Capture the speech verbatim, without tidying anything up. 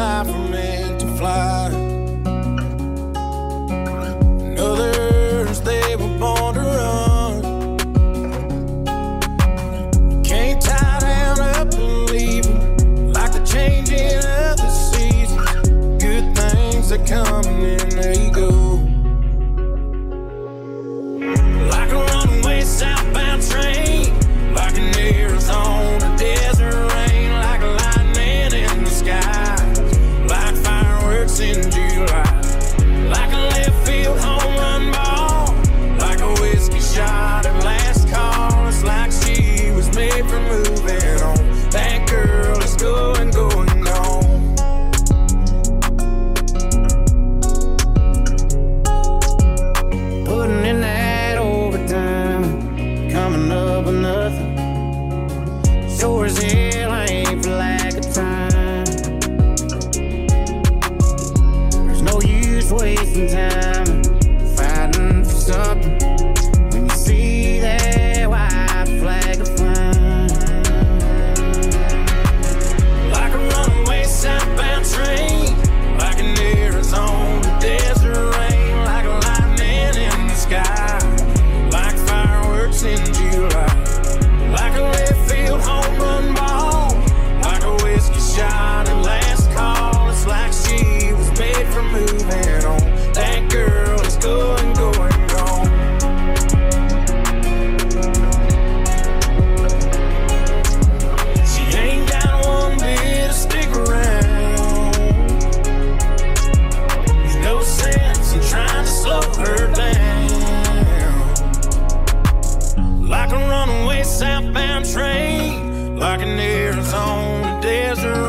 life were meant to fly. And others, they were born to run. Can't tie down up and leave them, like the changing of the seasons. Good things that come and they go. Like a runaway southbound train, like an Arizona desert rain, like lightning in the sky, like fireworks in July, like a left field home run ball, like a whiskey shot at last call. It's like she was made for moving on. That girl is going, going gone. Putting in that overtime, coming up with nothing. Sure as hell I ain't for lack of time. There's no use wasting time fighting for something when you see that white flag of flying. Like a runaway southbound train, like an Arizona desert rain, like lightning in the sky, like fireworks in July, like a left field home run ball, like a whiskey shot at last call. It's like she was made for moving on. That girl is going, going gone. She ain't got one bit to stick around. There's no sense in trying to slow her down. Like a runaway southbound train, like an Arizona desert